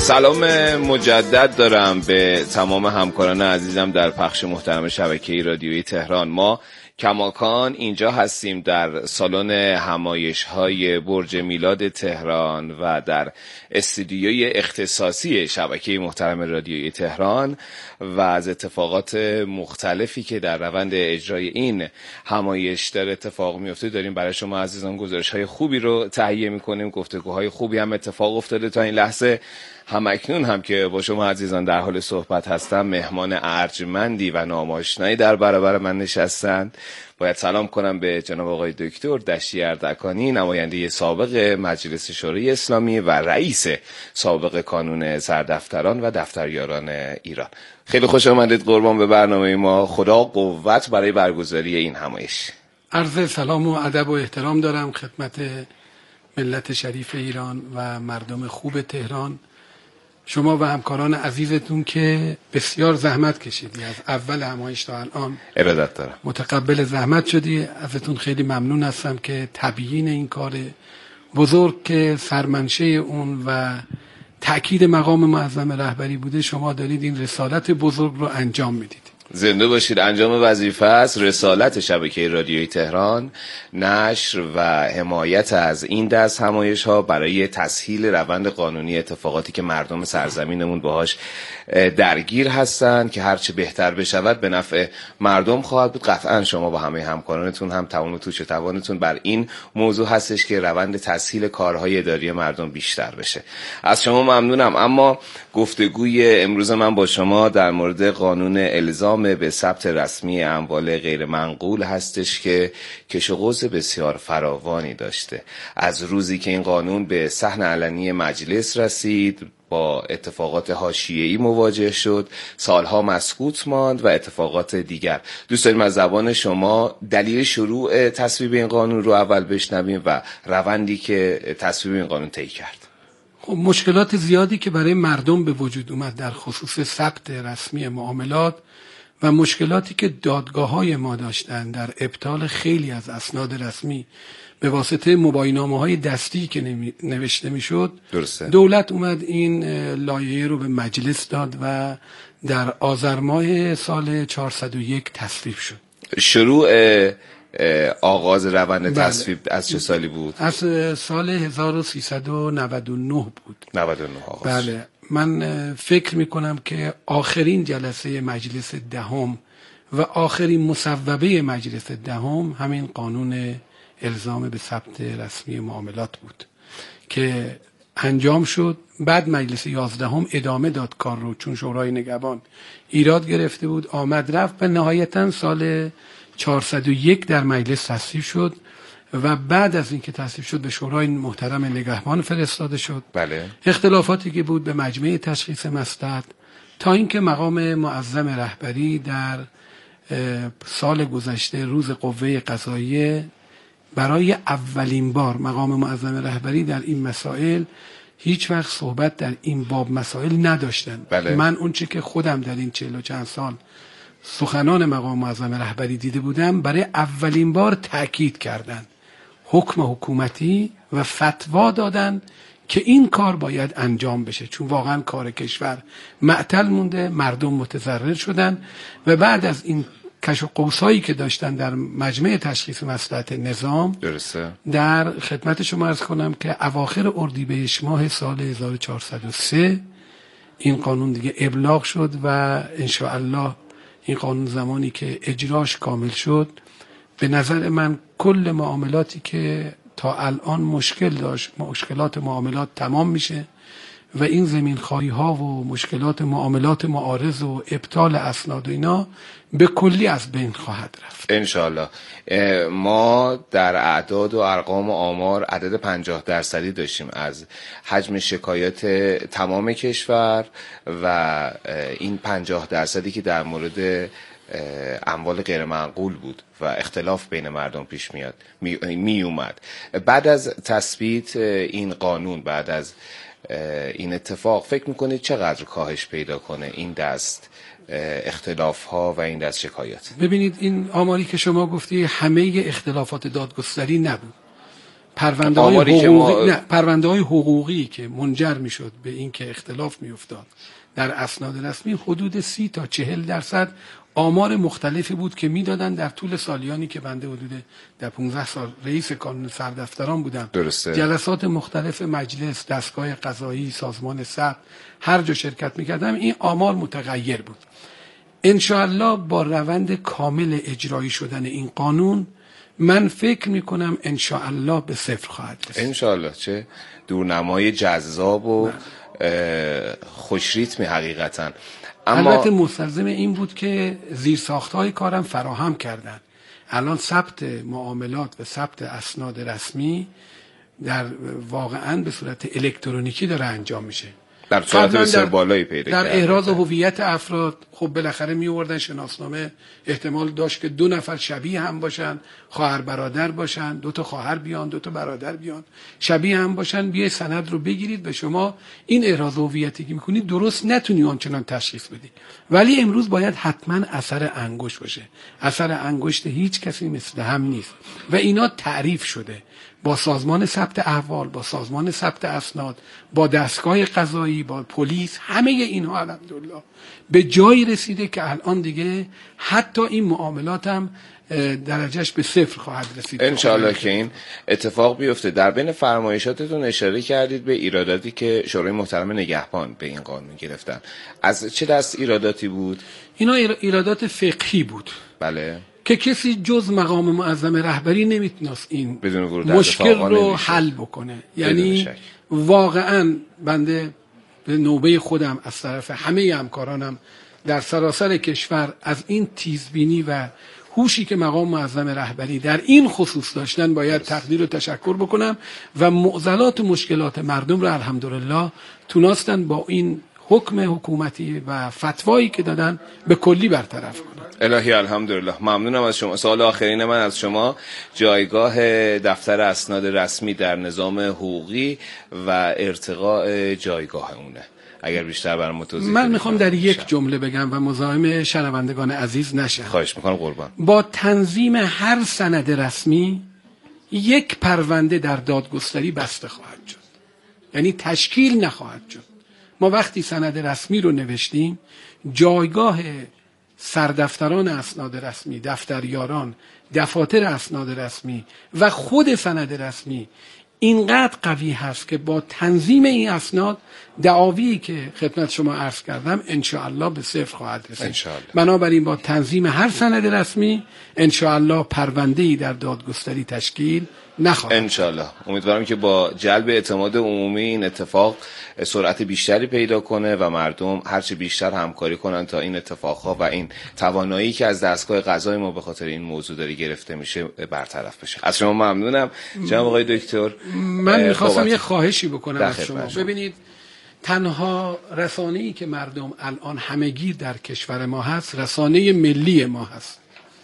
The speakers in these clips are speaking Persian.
سلام مجدد دارم به تمام همکاران عزیزم در پخش محترم شبکه رادیویی تهران. ما کماکان اینجا هستیم در سالن همایش‌های برج میلاد تهران و در استودیوی اختصاصی شبکه محترم رادیویی تهران و از اتفاقات مختلفی که در روند اجرای این همایش در اتفاق میفته داریم برای شما عزیزان گزارش‌های خوبی رو تهیه می‌کنیم. گفتگوهای خوبی هم اتفاق افتاده تا این لحظه. همکنون هم که با شما عزیزان در حال صحبت هستم، مهمان ارجمندی و ناماشنایی در برابر من نشستند. باید سلام کنم به جناب آقای دکتر دشتی اردکانی، نماینده سابق مجلس شورای اسلامی و رئیس سابق کانون سردفتران و دفتریاران ایران. خیلی خوش آمدید قربان به برنامه ما. خدا قوت برای برگزاری این همایش. عرض سلام و ادب و احترام دارم خدمت ملت شریف ایران و مردم خوب تهران، شما و همکاران عزیزتون که بسیار زحمت کشیدی از اول همایش تا الان. ارادت دارم. متقبل زحمت شدی، ازتون خیلی ممنون هستم که تبیین این کار بزرگ که سرمنشه اون و تأکید مقام معظم رهبری بوده، شما دارید این رسالت بزرگ رو انجام میدید. زنده باشید. انجام وظیفه است. رسالت شبکه رادیویی تهران نشر و حمایت از این دست همایش ها برای تسهیل روند قانونی اتفاقاتی که مردم سرزمینمون باهاش درگیر هستن که هرچه بهتر بشود به نفع مردم خواهد بود. قطعا شما با همه همکارانتون هم تمام توش توانتون بر این موضوع هستش که روند تسهیل کارهای اداری مردم بیشتر بشه. از شما ممنونم. اما گفتگوی امروز من با شما در مورد قانون الزام به ثبت رسمی اموال غیر منقول هستش که کش و قوس بسیار فراوانی داشته. از روزی که این قانون به صحن علنی مجلس رسید با اتفاقات حاشیه‌ای مواجه شد، سالها مسکوت ماند و اتفاقات دیگر. دوست داریم از زبان شما دلیل شروع تصویب این قانون رو اول بشنویم و روندی که تصویب این قانون طی کرد. خب مشکلات زیادی که برای مردم به وجود اومد در خصوص ثبت رسمی معاملات و مشکلاتی که دادگاه‌های ما داشتن در ابطال خیلی از اسناد رسمی به واسطه مباینامه‌های دستی که نوشته میشد، دولت اومد این لایحه رو به مجلس داد و در آذر ماه سال 401 تصویب شد. شروع آغاز روند تصویب از چه سالی بود؟ از سال 1399 بود. 99 آغاز. بله. من فکر میکنم که آخرین جلسه مجلس دهم و آخرین مصوبه مجلس دهم همین قانون الزام به ثبت رسمی معاملات بود که انجام شد. بعد مجلس 11 ادامه داد کار رو، چون شورای نگهبان ایراد گرفته بود، آمد رفت و نهایتا سال 401 در مجلس تصویب شد و بعد از اینکه تصویب شد به شورای محترم نگهبان فرستاده شد. بله. اختلافاتی که بود به مجمع تشخیص مصلحت تا اینکه مقام معظم رهبری در سال گذشته روز قوه قضاییه برای اولین بار مقام معظم رهبری در این مسائل هیچ وقت صحبت در این باب مسائل نداشتن. بله. من اونچه که خودم در این 40 و چند سال سخنان مقام معظم رهبری دیده بودم، برای اولین بار تأکید کردن حکم حکومتی و فتوا دادن که این کار باید انجام بشه، چون واقعا کار کشور معطل مونده، مردم متضرر شدن و بعد از این کش و قوسایی که داشتن در مجمع تشخیص مصلحت نظام، درسته، در خدمت شما عرض کنم که اواخر اردیبهشت ماه سال 1403 این قانون دیگه ابلاغ شد و انشاءالله این قانون زمانی که اجراش کامل شد، به نظر من کل معاملاتی که تا الان مشکل داشت، مشکلات معاملات تمام میشه و این زمینخواری ها و مشکلات معاملات معارض و ابطال اسناد و اینا به کلی از بین خواهد رفت انشاءالله. ما در اعداد و ارقام و آمار عدد 50% داشتیم از حجم شکایات تمام کشور و این 50% که در مورد اموال غیر منقول بود و اختلاف بین مردم پیش می اومد. بعد از تثبیت این قانون، بعد از این اتفاق، فکر میکنید چقدر کاهش پیدا کنه این دست اختلاف ها و این دست شکایات؟ ببینید این آماری که شما گفتی همه اختلافات دادگستری نبود. پرونده‌های حقوقی که منجر میشد به این که اختلاف میافتاد در اسناد رسمی حدود 30 تا 40% آمار مختلفی بود که میدادن در طول سالیانی که بنده حدود در 15 سال رئیس کانون سردفتران بودم. درسته. جلسات مختلف مجلس، دستگاه قضایی، سازمان ثبت، هر جا شرکت میکردم، این آمار متغیر بود. انشاءالله با روند کامل اجرایی شدن این قانون من فکر میکنم انشاءالله به صفر خواهد رسید. انشاءالله. چه دورنمای جذاب و خوشریتمی حقیقتا. اما البته مستلزم این بود که زیرساختهای کارم فراهم کردن. الان ثبت معاملات و ثبت اسناد رسمی در واقعا به صورت الکترونیکی داره انجام میشه. در صورت بسیار بالایی پیدا کرد. در احراز هویت افراد خب بالاخره می آوردن شناسنامه، احتمال داشت که 2 نفر شبیه هم باشن، خواهر برادر باشن، 2 تا خواهر بیان، 2 تا برادر بیان، شبیه هم باشن، بیای سند رو بگیرید به شما این احراز هویتی که میکنید درست نتونی آنچنان تشخیص بدی. ولی امروز باید حتما اثر انگشت باشه. اثر انگشت هیچ کسی مثل هم نیست و اینا تعریف شده با سازمان ثبت احوال، با سازمان ثبت اسناد، با دستگاه قضایی، با پلیس. همه اینها الحمدلله به جایی رسیده که الان دیگه حتی این معاملات هم درجهش به صفر خواهد رسید. انشاءالله که این اتفاق بیفته. در بین فرمایشاتتون اشاره کردید به ایراداتی که شورای محترم نگهبان به این قانون گرفتن. از چه دست ایراداتی بود؟ اینا ایرادات فقهی بود. بله. که کسی جز مقام معظم رهبری نمیتونست این مشکل رو حل بکنه. یعنی واقعا بنده به نوبه خودم از طرف همه همکارانم در سراسر کشور از این تیزبینی و هوشی که مقام معظم رهبری در این خصوص داشتن باید تقدیر و تشکر بکنم و معضلات و مشکلات مردم رو الحمدلله تونستن با این حکم حکومتی و فتوایی که دادن به کلی برطرف کنن. الهی الحمدلله. ممنونم از شما. سوال آخرین من از شما، جایگاه دفتر اسناد رسمی در نظام حقوقی و ارتقاء جایگاه اونه، اگر بیشتر برام توضیح بدید. من میخوام در یک جمله بگم و مزاحم شنوندگان عزیز نشم. خواهش میکنم قربان. با تنظیم هر سند رسمی یک پرونده در دادگستری بسته خواهد شد، یعنی تشکیل نخواهد شد. ما وقتی سند رسمی رو نوشتیم، جایگاه سردفتران اسناد رسمی، دفتریاران، دفاتر اسناد رسمی و خود سند رسمی اینقدر قوی هست که با تنظیم این اسناد دعاوی که خدمت شما عرض کردم انشاءالله به صفر خواهد رسید. بنابراین با تنظیم هر سند رسمی انشاءالله پرونده‌ای در دادگستری تشکیل نخواهد. انشاءالله. امیدوارم که با جلب اعتماد عمومی این اتفاق سرعت بیشتری پیدا کنه و مردم هرچه بیشتر همکاری کنن تا این اتفاقها و این توانایی که از دستگاه قضای ما به خاطر این موضوع داری گرفته میشه برطرف بشه. از شما ممنونم جناب آقای دکتر. من میخواستم یه خواهشی بکنم از شما. ببینید تنها رسانه‌ای که مردم الان همگی در کشور ما هست رسانه ملی ما هست.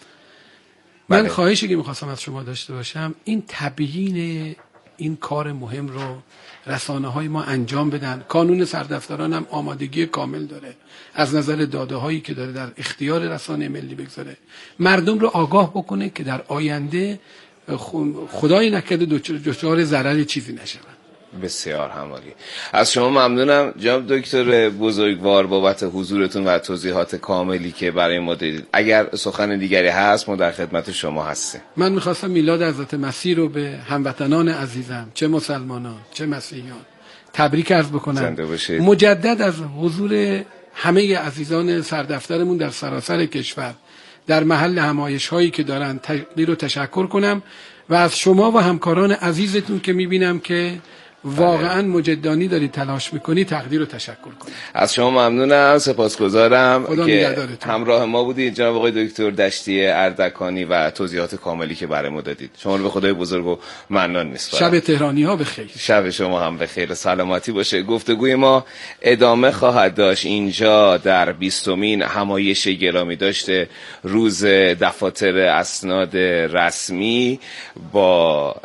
من خواهشی که میخواستم از شما داشته باشم این تبیین این کار مهم رو رسانه‌های ما انجام بدن. کانون سردفتران هم آمادگی کامل داره از نظر داده هایی که داره در اختیار رسانه ملی بگذاره، مردم رو آگاه بکنه که در آینده خدای نکرده دچار ضرر چیزی نشون. بسیار همالی. از شما ممنونم جناب دکتر بزرگوار بابت حضورتون و توضیحات کاملی که برای ما دادید. اگر سخن دیگری هست ما در خدمت شما هستیم. من میخواستم میلاد حضرت مسیح رو به هموطنان عزیزم، چه مسلمانان چه مسیحیان، تبریک عرض بکنم. زنده باشید. مجدد از حضور همه عزیزان سردفترمون در سراسر کشور در محل همایش هایی که دارن تقدیر و تشکر کنم و از شما و همکاران عزیزتون که میبینم که واقعا مجدانی داری تلاش میکنی تقدیر و تشکر کنی. از شما ممنونم، سپاسگزارم که همراه ما بودید جناب آقای دکتر دشتی اردکانی و توضیحات کاملی که برای ما دادید. شما رو به خدای بزرگ و منان میسپارم. شب تهرانی ها بخیر. شب شما هم بخیر، سلامتی باشه. گفتگوی ما ادامه خواهد داشت اینجا در 20مین همایش گرامی داشته روز دفاتر اسناد رسمی با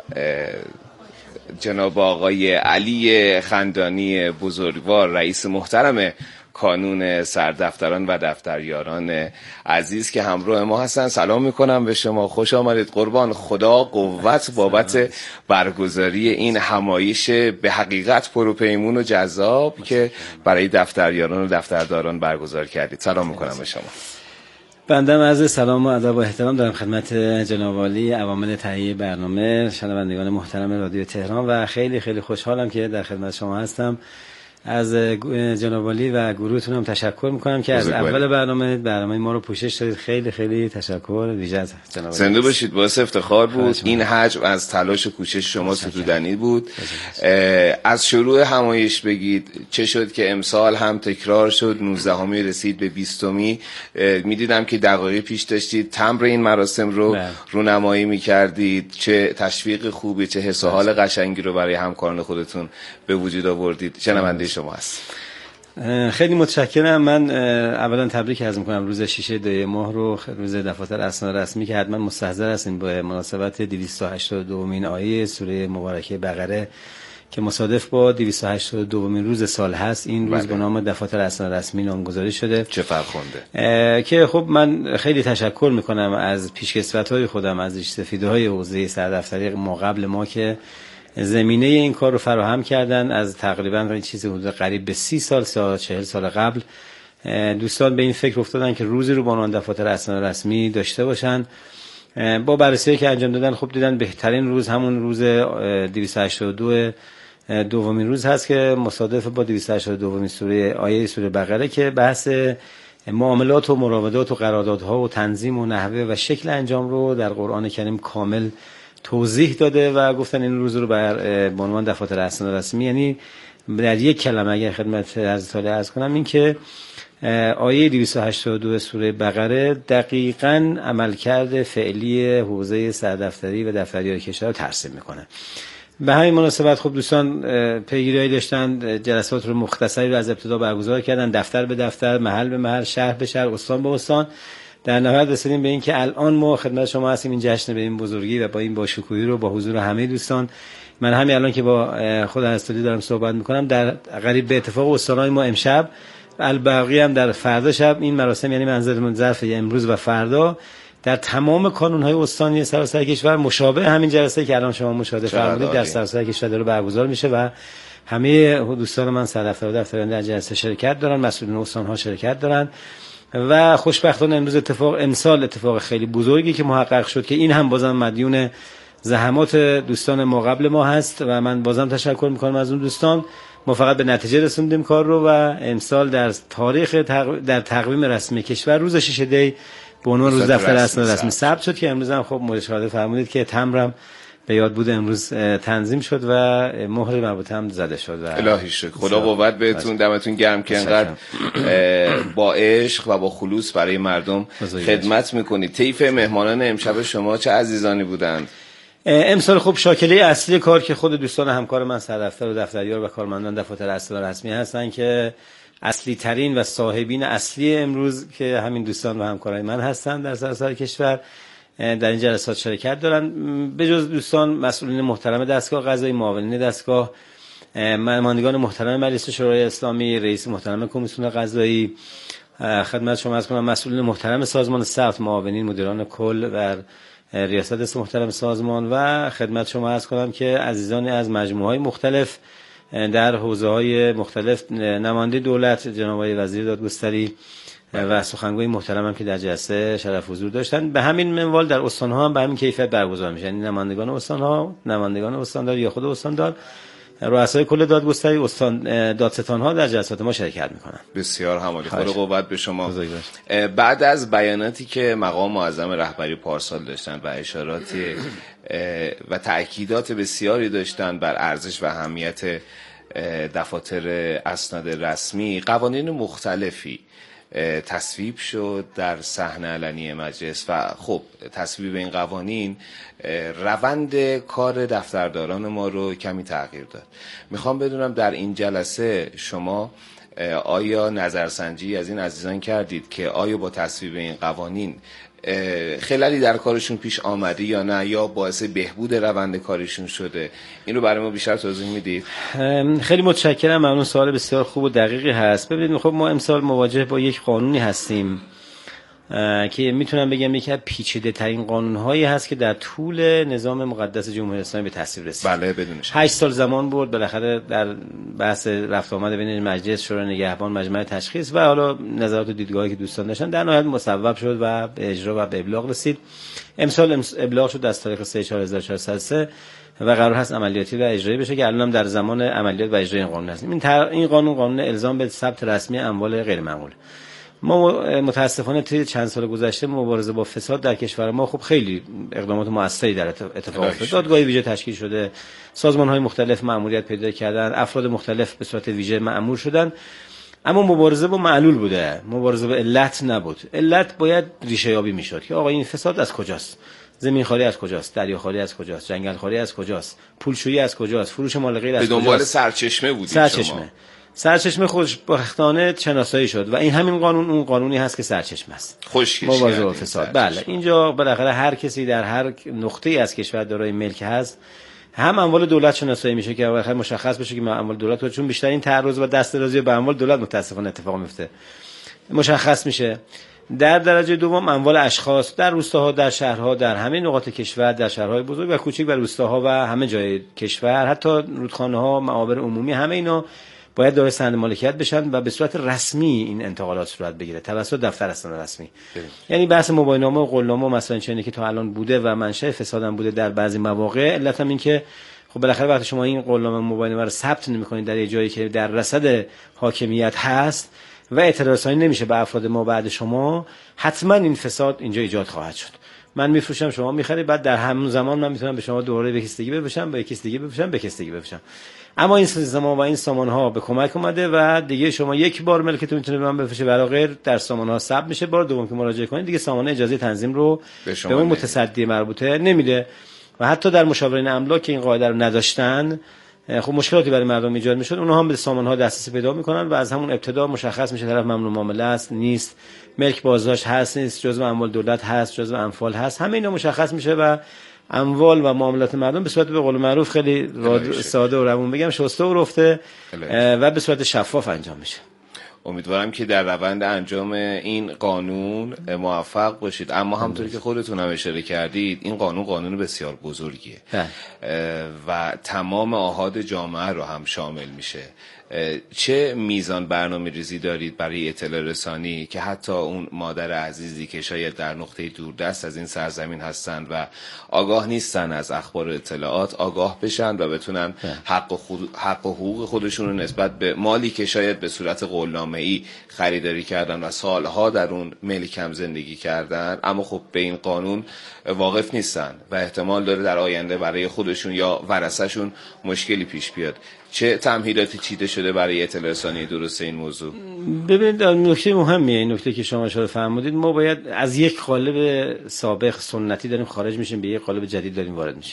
جناب آقای علی خندانی بزرگوار رئیس محترم کانون سردفتران و دفتریاران عزیز که همراه ما هستن. سلام میکنم به شما، خوش آمدید. قربان خدا قوت بابت برگزاری این همایش به حقیقت پروپیمون و جذاب که برای دفتریاران و دفترداران برگزار کردید. سلام میکنم به شما. بنده عرض سلام و ادب و احترام دارم خدمت جناب عالی، عوامل تهیه برنامه، شنوندگان محترم رادیو تهران و خیلی خیلی خوشحالم که در خدمت شما هستم. از جناب عالی و گروهتون هم تشکر میکنم که از اول برنامه ما رو پوشش دادید. خیلی خیلی تشکر ویژه از جناب عالی. زنده باشید، باعث افتخار بود. این حجم از تلاش و کوشش شما ستودنی بود. از شروع همایش بگید چه شد که امسال هم تکرار شد، 19می رسید به 20می. میدیدم که دقایق پیش داشتید تمبر این مراسم رو رونمایی میکردید. چه تشویق خوبی، چه حس و حال قشنگی رو برای همکاران خودتون به وجود آوردید. شنونده شما هست. خیلی متشکرم. من اولا تبریک عرض می‌کنم روز 6 دی ماه رو، روز دفاتر اسناد رسمی که حتما مستحضر هستین به مناسبت 282مین آیه سوره مبارکه بقره که مصادف با 282مین روز سال هست. این روز به نام دفاتر اسناد رسمی نامگذاری شده. چه فرخنده که خب من خیلی تشکر می‌کنم از پیشکسوت‌های خودم، از ریش‌سفیدهای حوزه سردفتری ما قبل ما که زمینه این کار رو فراهم کردن. از تقریبا چیزی حدود قریب به 30 سال 40 سال قبل دوستان به این فکر افتادن که روزی رو با عنوان دفاتر اسناد رسمی داشته باشن. با بررسی که انجام دادن خب دیدن بهترین روز همون روز 282 دومین روز هست که مصادف با 282مین سوره آیه سوره بقره که بحث معاملات و مراودات و قراردادها و تنظیم و نحوه و شکل انجام رو در قرآن کریم کامل توضیح داده و گفتن این روز رو به عنوان دفاتر اسناد رسمی، یعنی در یک کلمه اگر خدمت حضرت عرض کنم، این که آیه 282 سوره بقره دقیقاً عملکرد فعلی حوزه سردفتری و دفتریار کشور رو ترسیم میکنه. به همین مناسبت خب دوستان پیگیری‌هایی داشتن، جلسات رو مختصری رو از ابتدا برگزار کردن، دفتر به دفتر، محل به محل، شهر به شهر، استان به استان. در نهایت رسیدیم به این که الان ما خدمت شما هستیم این جشن به این بزرگی و با این باشکوهی رو با حضور همه دوستان. من همین الان که با خود استادی دارم صحبت میکنم، در قریب به اتفاق استانای ما امشب الباقی هم در فردا شب این مراسم، یعنی منظورم ظرف امروز و فردا، در تمام کانون‌های استانی سراسر کشور مشابه همین جلسه که الان شما مشاهده فرمودید در سراسر کشور داره برگزار میشه و همه دوستان من سردفتر و دفتریان در جلسه شرکت دارن، مسئولین استان‌ها شرکت دارن و خوشبختانه امسال اتفاق خیلی بزرگی که محقق شد که این هم بازم مدیون زحمات دوستان ما قبل ما هست و من بازم تشکر میکنم از اون دوستان. ما فقط به نتیجه رسوندیم کار رو و امسال در تاریخ در تقویم رسمی کشور روز 6 دی به عنوان روز دفتر اسناد رسمی ثبت شد که امروز هم خب مشاهده فرمودید که تمرم به یاد بود امروز تنظیم شد و مهر مربوطه هم زده شد. الهی شکر، خدا قوت بهتون، دمتون گرم که انقدر با عشق و با خلوص برای مردم خدمت میکنید. طیف مهمانان امشب شما چه عزیزانی بودند؟ امسال خب شاکله اصلی کار که خود دوستان همکار من سردفتر و دفتریار و کارمندان دفاتر اسناد رسمی هستن که اصلی ترین و صاحبین اصلی امروز که همین دوستان و همکارای من هستن در سراسر کشور در این جلسات شرکت دارن. به جز دوستان مسئولین محترم دستگاه قضایی، معاونین دستگاه، مانندگان محترم مجلس شورای اسلامی، رئیس محترم کمیسیون قضایی، خدمت شما عرض کنم مسئولین محترم سازمان ثبت، معاونین مدیران کل و ریاست محترم سازمان و خدمت شما عرض کنم که عزیزان از مجموعه‌های مختلف در حوزه‌های مختلف، نماینده دولت جناب آقای وزیر دادگستری و سخنگوی محترمم که در جلسه شرف حضور داشتن. به همین منوال در استان‌ها هم به همین کیفیت برگزار میشن، یعنی نمایندگان استان‌ها، نمایندگان استاندار یا خود استاندار، رؤسای کل دادگستری، استان دادستان‌ها در جلسات ما شرکت میکنن. بسیار همالی، خدا قوت به شما. بعد از بیاناتی که مقام معظم رهبری پارسال داشتن و اشاراتی و تأکیدات بسیاری داشتن بر ارزش و اهمیت دفاتر اسناد رسمی، قوانین مختلفی تصویب شد در صحن علنی مجلس و خب تصویب این قوانین روند کار دفترداران ما رو کمی تغییر داد. میخوام بدونم در این جلسه شما آیا نظرسنجی از این عزیزان کردید که آیا با تصویب این قوانین خللی در کارشون پیش آمده یا نه، یا باعث بهبود روند کارشون شده؟ این رو برای ما بیشتر توضیح میدید؟ خیلی متشکرم، ممنون. سوال بسیار خوب و دقیقی هست. ببینید خب ما امسال مواجه با یک قانونی هستیم که میتونم بگم یکی از پیچیده ترین قانون‌هایی هست که در طول نظام مقدس جمهوری اسلامی به تصویب رسید. بله بدون شک. 8 سال زمان برد بالاخره در بحث رفت آمد بین مجلس، شورای نگهبان، مجمع تشخیص و حالا نظرات و دیدگاهی که دوستان داشتن در نهایت مصوب شد و به اجرا و به ابلاغ رسید. امسال ابلاغ شد از تاریخ 3/4/1403 و قرار هست عملیاتی و اجرایی بشه که الان هم در زمان عملیات و اجرای این قانون هستیم. این قانون الزام به ثبت رسمی اموال غیر معمول. ما متاسفانه طی چند سال گذشته مبارزه با فساد در کشور ما خب خیلی اقدامات موثری در اتفاق افتاد. دادگاه ویژه تشکیل شده، سازمان‌های مختلف مأموریت پیدا کردن، افراد مختلف به صورت ویژه مأمور شدن، اما مبارزه با معلول بوده، مبارزه با علت نبود. علت باید ریشه یابی میشد که آقا این فساد از کجاست؟ زمین خواری از کجاست؟ دریا خواری از کجاست؟ جنگل خواری از کجاست؟ پولشویی از کجاست؟ فروش مال غیر از کجاست؟ به دنبال سرچشمه بودید شما. سرچشمه خوشبختانه شناسایی شد و این همین قانون اون قانونی هست که سرچشمه است. مبارزه با فساد. بله، اینجا بالاخره هر کسی در هر نقطه‌ای از کشور دارای ملک هست، هم اموال دولت شناسایی میشه که بالاخره مشخص بشه که اموال دولت بود، چون بیشتر این تعرض و دسترسی به اموال دولت متاسفانه اتفاق میفته. مشخص میشه. در درجه دوم اموال اشخاص در روستاها، در شهرها، در همه نقاط کشور، در شهرهای بزرگ و کوچک و روستاها و همه جای کشور، حتی رودخانه‌ها، معابر عمومی، همه اینا باید دارای سند مالکیت بشن و به صورت رسمی این انتقالات صورت بگیره توسط دفتر اسناد رسمی. یعنی بحث موبایلنامه و قولنامه و مثلا چنینی که تا الان بوده و منشأ فساد هم بوده در بعضی مواقع، علت هم این که خب بالاخره وقتی شما این قولنامه موبایلنامه رو ثبت نمی‌کنید در یه جایی که در رصد حاکمیت هست و اطلاع رسانی نمیشه به افراد ما بعد شما، حتما این فساد اینجا ایجاد خواهد شد. من میفروشم، شما میخرید، بعد در همون زمان من میتونم به شما دوباره به کسی دیگه بفروشم، به کسی دیگه بفروشم، به کسی دیگه بفروشم. اما این سازمان و این سامان‌ها به کمک اومده و دیگه شما یک بار ملکتون میتونه به من بفروشه و غیر در سامان‌ها ثبت میشه. بار دوم که مراجعه کنید دیگه سامانه اجازه تنظیم رو به اون متصدی مربوطه نمیده و حتی در مشاورین املاک که این قاعده رو نداشتن، خب مشکلاتی برای مردم ایجاد میشد. اونها هم به سامان‌ها دسترسی پیدا میکنن و از همون ابتدا مشخص میشه طرف ممنوع معامله است، نیست، ملک بازداشت هست، نیست، جزء اموال دولت هست، جزء انفال هست، همه اینا مشخص میشه و اموال و معاملات مردم به صورت به قول معروف خیلی ساده و روون بگم شسته و رفته و به صورت شفاف انجام میشه. امیدوارم که در روند انجام این قانون موفق باشید. اما همونطوری که خودتون هم اشاره کردید این قانون بسیار بزرگیه و تمام آحاد جامعه رو هم شامل میشه. چه میزان برنامه ریزی دارید برای اطلاع رسانی که حتی اون مادر عزیزی که شاید در نقطه دوردست از این سرزمین هستند و آگاه نیستن از اخبار و اطلاعات آگاه بشن و بتونن حق و حقوق خودشون رو نسبت به مالی که شاید به صورت قولنامه‌ای خریداری کردن و سالها در اون ملک هم زندگی کردن، اما خب به این قانون واقف نیستن و احتمال داره در آینده برای خودشون یا ورثه‌شون مشکلی پیش بیاد. چه تمهیداتی چیده شده برای اطلاع رسانی درست این موضوع؟ ببینید نکته مهمیه این نکته که شما اشاره فرمودید. ما باید از یک قالب سابق سنتی داریم خارج میشیم، به یک قالب جدید داریم وارد میشیم.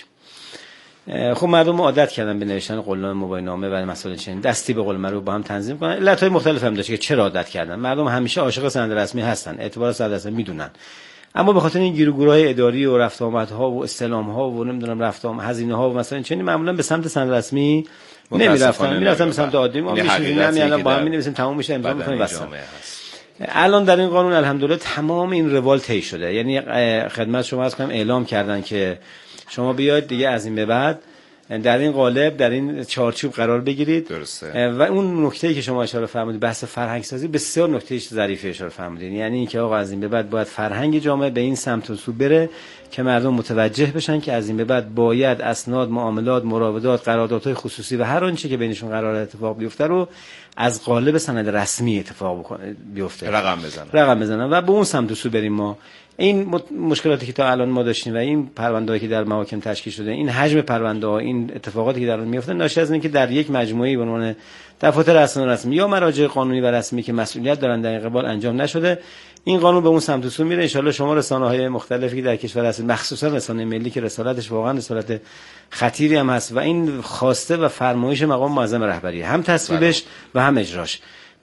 خب مردم عادت کردن به نوشتن قولنامه، موبایلنامه و مسائل چنین دستی به قول معروف با هم تنظیم کنن. علت‌های مختلف هم داشته که چرا عادت کردن. مردم همیشه عاشق سند رسمی هستن، اعتبار سند رسمی میدونن، اما به خاطر این گیروگورهای اداری و رفت آمدها و استلام‌ها و نمیدونم هزینه‌ها و مثلا چنین معمولا به سمت سند رسمی نمیرفتن، میرفتن به سمت عادی. ما میشیم الان با هم می‌نویسیم، تمام میشه، امضا می‌کنیم واسه. الان در این قانون الحمدلله تمام این روال طی شده. یعنی خدمت شما عرض کنم اعلام کردن که شما بیاید دیگه از این به بعد در این قالب در این چارچوب قرار بگیرید. درسته. و اون نکته‌ای که شما اشاره فرمودید بحث فرهنگ سازی بسیار نکته ظریفی اشاره فرمودید. یعنی اینکه آقا از این به بعد باید فرهنگ جامعه به این سمت و سو بره که مردم متوجه بشن که از این به بعد باید اسناد، معاملات، مراودات، قراردادهای خصوصی و هر آنچه که بینشون قرار اتفاق بیفته رو از قالب سند رسمی اتفاق بیفته، رقم بزنن و به اون سمت و سو بریم. ما این مشکلاتی که تا الان ما داشتیم و این پرونده‌ای که در محاکم تشکیل شده، این حجم پرونده‌ها، این اتفاقاتی که در اون میفته ناشی از اینه که در یک مجموعه به عنوان دفاتر اسناد رسمی یا مراجع قانونی و رسمی که مسئولیت دارن در این قبال انجام نشده. این قانون به اون سمت و سو میره. ان شاءالله شما رسانه‌های مختلفی که در کشور هستید، مخصوصا رسانه ملی که رسالتش واقعا رسالت خطیری هم هست و این خواسته و فرمایش مقام معظم رهبری هم تصویبش و هم اجراش،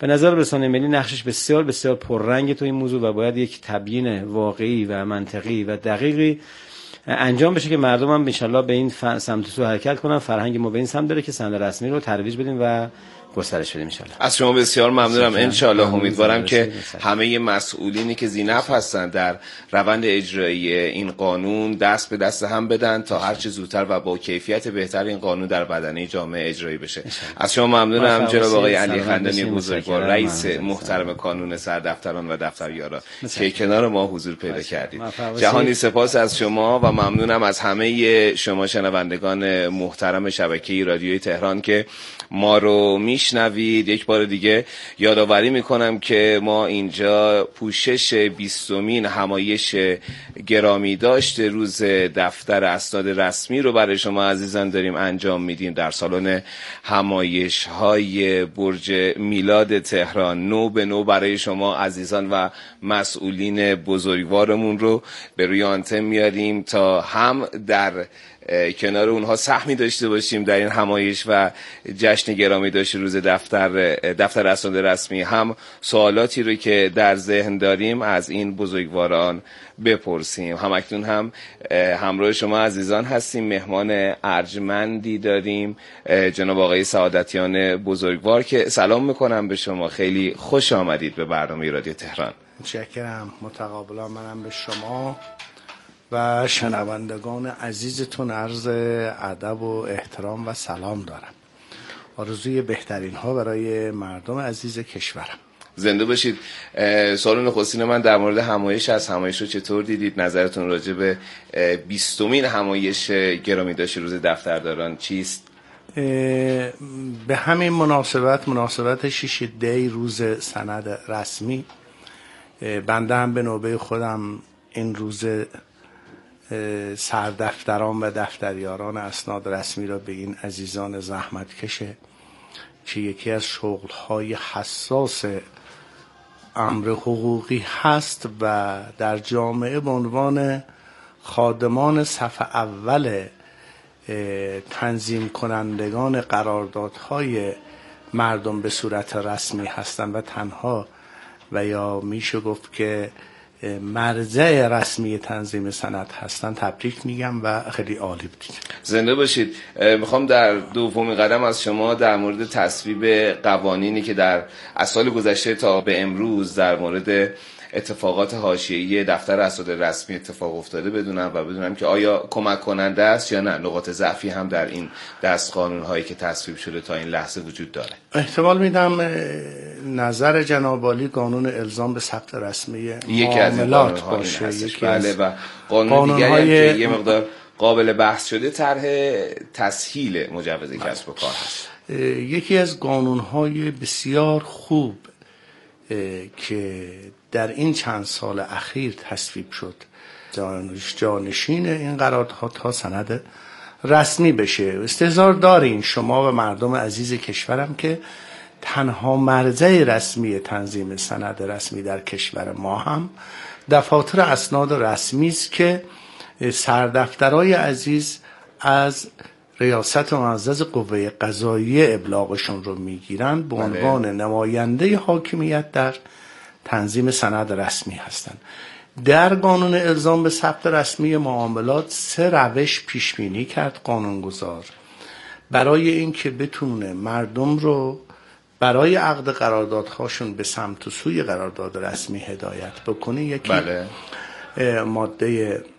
به نظر رسانه ملی نقشش بسیار بسیار پررنگ تو این موضوع و باید یک تبیین واقعی و منطقی و دقیقی انجام بشه که مردم هم انشالله به این سمت سو حرکت کنن. فرهنگ ما به این سمت داره که سند رسمی رو ترویج بدیم و گسترش بدیم انشالله. از شما بسیار ممنونم. انشالله امیدوارم که همه مسئولینی که ذی‌نفع هستن در روند اجرایی این قانون دست به دست هم بدن تا هر چه زودتر و با کیفیت بهتر این قانون در بدنه جامعه اجرایی بشه. از شما ممنونم جناب آقای علی خندانی بزرگوار، رئیس محترم کانون سردفتران و دفتریاران که کنار ما حضور پیدا کردید. جهانی سپاس از شما و ممنونم از همه شما شنوندگان محترم شبکه رادیوی تهران که ما رو میشنوید. یک بار دیگه یادآوری میکنم که ما اینجا پوشش 20مین همایش گرامی داشته روز دفتر اسناد رسمی رو برای شما عزیزان داریم انجام میدیم در سالن همایش های برج میلاد تهران. نو به نو برای شما عزیزان و مسئولین بزرگوارمون رو به روی آنتن میاریم تا هم در کنار اونها سهمی داشته باشیم در این همایش و جشن گرامی داشته روز دفتر اسناد رسمی، هم سوالاتی رو که در ذهن داریم از این بزرگواران بپرسیم. همکنون هم همراه شما عزیزان هستیم. مهمان ارجمندی داریم، جناب آقای سعادتیان بزرگوار که سلام میکنم به شما. خیلی خوش آمدید به برنامه رادیو تهران. متشکرم. متقابلا منم به شما و شنوندگان عزیزتون عرض ادب و احترام و سلام دارم. آرزوی بهترین ها برای مردم عزیز کشورم. زنده باشید. سوال نخستین من در مورد همایش از همایش رو چطور دیدید؟ نظرتون راجع به 20مین همایش گرامی داشته روز دفترداران چیست؟ به همین مناسبت 6 دی روز سند رسمی، بنده هم به نوبه خودم این روز سردفتران و دفتریاران اسناد رسمی را به این عزیزان زحمت کشه که یکی از شغل‌های حساس امر حقوقی هست و در جامعه به عنوان خادمان صف اول تنظیم کنندگان قراردادهای مردم به صورت رسمی هستند و تنها و یا میشه گفت که مرجع رسمی تنظیم سند هستن تبریک میگم و خیلی عالی بودید. زنده باشید. میخوام در دومین قدم از شما در مورد تصویب قوانینی که در از سال گذشته تا به امروز در مورد اتفاقات حاشیه‌ای دفتر اسناد رسمی اتفاق افتاده بدونم و بدونم که آیا کمک کننده است یا نه، نقاط ضعفی هم در این دست قانون‌هایی که تصویب شده تا این لحظه وجود داره. احتمال میدم نظر جناب عالی قانون الزام به ثبت رسمی معاملات باشه. بله و قانون دیگری که یه مقدار قابل بحث شده طرح تسهیل مجوز کسب و کار هست. یکی از قانون‌های بسیار خوب که در این چند سال اخیر تصویب شد جانشین این قراردادها سند رسمی بشه. استحضار دارین شما و مردم عزیز کشورم که تنها مرجع رسمی تنظیم سند رسمی در کشور ما هم دفاتر اسناد رسمی است که سردفترای عزیز از ریاست معزز قوه قضاییه ابلاغشون رو میگیرن به عنوان نماینده حاکمیت در تنظیم سند رسمی هستند. در قانون الزام به ثبت رسمی معاملات 3 روش پیش بینی کرد قانونگذار برای اینکه بتونه مردم رو برای عقد قراردادهاشون به سمت و سوی قرارداد رسمی هدایت بکنه. یکی ماده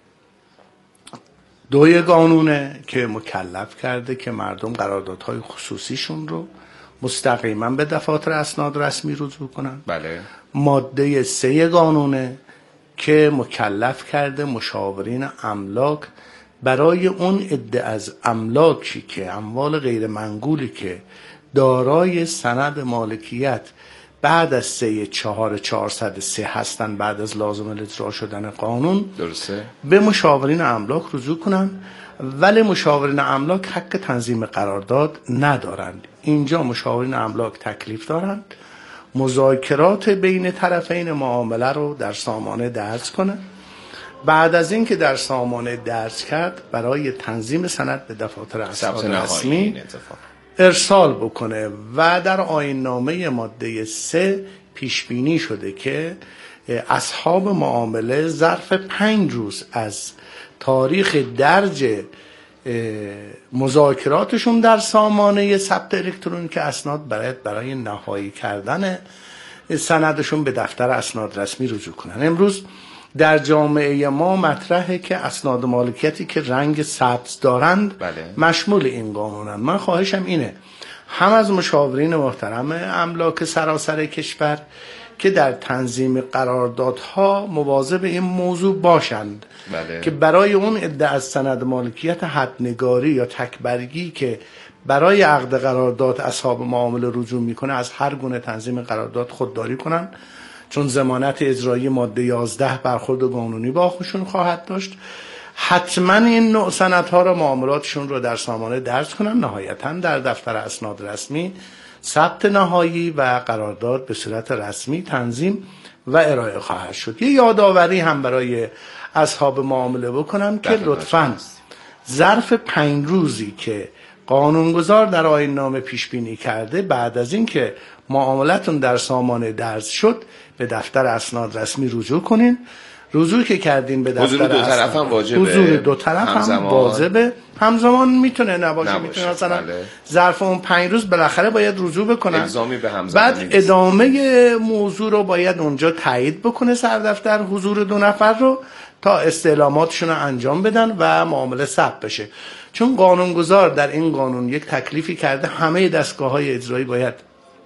2 قانونه که مکلف کرده که مردم قراردادهای خصوصیشون رو مستقیما به دفاتر اسناد رسمی رجوع کنن. بله. ماده 3 قانونه که مکلف کرده مشاورین املاک برای اون عده از املاکی که اموال غیر منقولی که دارای سند مالکیت بعد از 3/4/403 هستن بعد از لازم الاجرا شدن قانون، درسته، به مشاورین املاک رجوع کنن، ولی مشاورین املاک حق تنظیم قرارداد ندارند. اینجا مشاورین املاک تکلیف دارند مذاکرات بین طرفین معامله رو در سامانه درج کنه. بعد از اینکه در سامانه درج کرد برای تنظیم سند به دفاتر اسناد رسمی ارسال بکنه و در آیین‌نامه ماده 3 پیش بینی شده که اصحاب معامله ظرف 5 روز از تاریخ درج مذاکراتشون در سامانه ثبت الکترونیک اسناد برای نهایی کردن سندشون به دفتر اسناد رسمی رجوع کنن. امروز در جامعه ما مطرحه که اسناد مالکیتی که رنگ سبز دارند مشمول این قانونن. من خواهشم اینه هم از مشاورین محترم املاک سراسر کشور که در تنظیم قراردادها مواظب این موضوع باشند که برای اون عده از سند مالکیت حدنگاری یا تکبرگی که برای عقد قرارداد اصحاب معامله رجوع میکنه از هر گونه تنظیم قرارداد خودداری کنن، چون ضمانت اجرایی ماده 11 برخورد قانونی با خودشون خواهد داشت. حتما این نوع سندها را معاملاتشون رو در سامانه درج کنن، نهایتا در دفتر اسناد رسمی ثبت نهایی و قرارداد به صورت رسمی تنظیم و ارائه خواهد شد. یه یادآوری هم برای اصحاب معامله بکنم که لطفاً ظرف 5 روزی که قانونگذار در آیین‌نامه پیش بینی کرده بعد از اینکه معاملتون در سامانه درج شد به دفتر اسناد رسمی رجوع کنین. رجوع که کردین به دفتر حضور دو طرف هم واجبه. حضور دو طرف هم واجبه. همزمان میتونه نباشه. میتونه مثلا ظرف اون 5 روز بالاخره باید رجوع بکنن. الزامی به همزمان بعد ادامه موضوع رو باید اونجا تایید بکنه سردفتر حضور 2 نفر رو تا استعلاماتشون رو انجام بدن و معامله ثبت بشه. چون قانونگذار در این قانون یک تکلیفی کرده همه دستگاه‌های اجرایی باید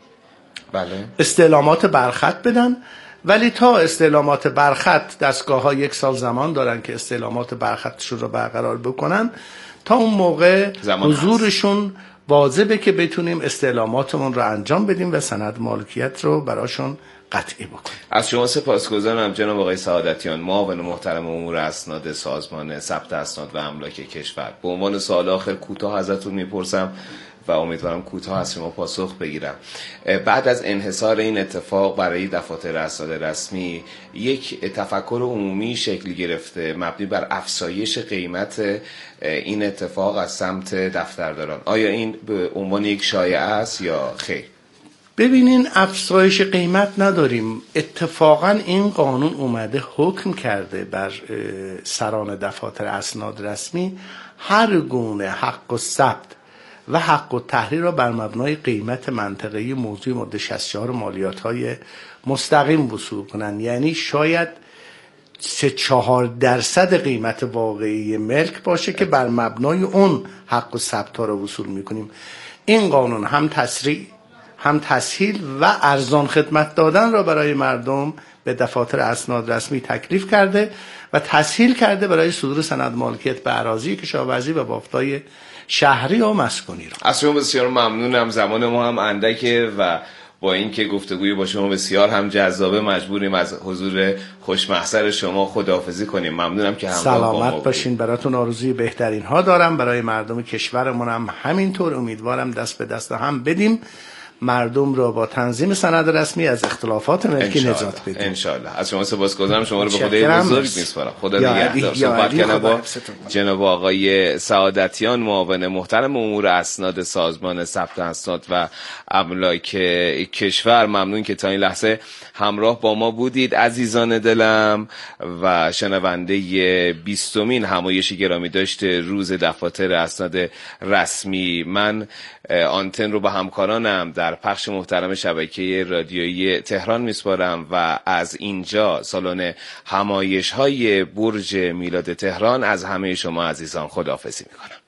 استعلامات برخط بدن، ولی تا استعلامات برخط دستگاه‌ها 1 سال زمان دارن که استعلامات برخطشون رو برقرار بکنن. تا اون موقع حضورشون واجبه که بتونیم استعلاماتمون رو انجام بدیم و سند مالکیت رو براشون قطعی بکنیم. از شما سپاسگزارم جناب آقای سعادتیان، معاون محترم امور اسناد سازمان ثبت اسناد و املاک کشور. به عنوان سوال آخر کوتاه ازتون میپرسم و امیدوارم کوتاه از شما پاسخ بگیرم. بعد از انحصار این اتفاق برای دفاتر اسناد رسمی یک تفکر عمومی شکل گرفته مبنی بر افزایش قیمت این اتفاق از سمت دفترداران. آیا این به عنوان یک شایعه است یا خیر؟ ببینین افزایش قیمت نداریم. اتفاقا این قانون اومده حکم کرده بر سران دفاتر اسناد رسمی هر گونه حق و ثبت و حق و تحریر را بر مبنای قیمت منطقه‌ای موضوع ماده 64 مالیات‌های مستقیم وصول کنن. یعنی شاید 3-4% قیمت واقعی ملک باشه که بر مبنای اون حق و ثبت‌ها را وصول می‌کنیم. این قانون هم تسریع هم تسهیل و ارزان خدمت دادن را برای مردم به دفاتر اسناد رسمی تکلیف کرده و تسهیل کرده برای صدور سند مالکیت به اراضی کشاورزی و بافتای شهری و مسکونی را. از شما بسیار ممنونم. زمان ما هم اندکه و با اینکه گفتگوی با شما بسیار هم جذابه مجبوریم از حضور خوشمحضر شما خداحافظی کنیم. ممنونم که همراه با ما سلامت باشین. براتون آرزوی بهترین ها دارم. برای مردم کشورمون هم همینطور. امیدوارم دست به دست هم بدیم مردم را با تنظیم سند رسمی از اختلافات ملکی نجات بدیم. انشالله. از شما سپاسگزارم. شما رو به خدای بزرگ میسپارم. خدا نگهدار. صحبت کردم با جناب آقای سعادتیان، معاون محترم امور اسناد سازمان ثبت اسناد و املاک کشور. ممنون که تا این لحظه همراه با ما بودید عزیزان دلم و شنونده 20مین همایش گرامی داشته روز دفاتر اسناد رسمی. من آنتن رو به همکارانم در پخش محترم شبکه رادیویی تهران میسپارم و از اینجا سالن همایش‌های برج میلاد تهران از همه شما عزیزان خداحافظی میکنم.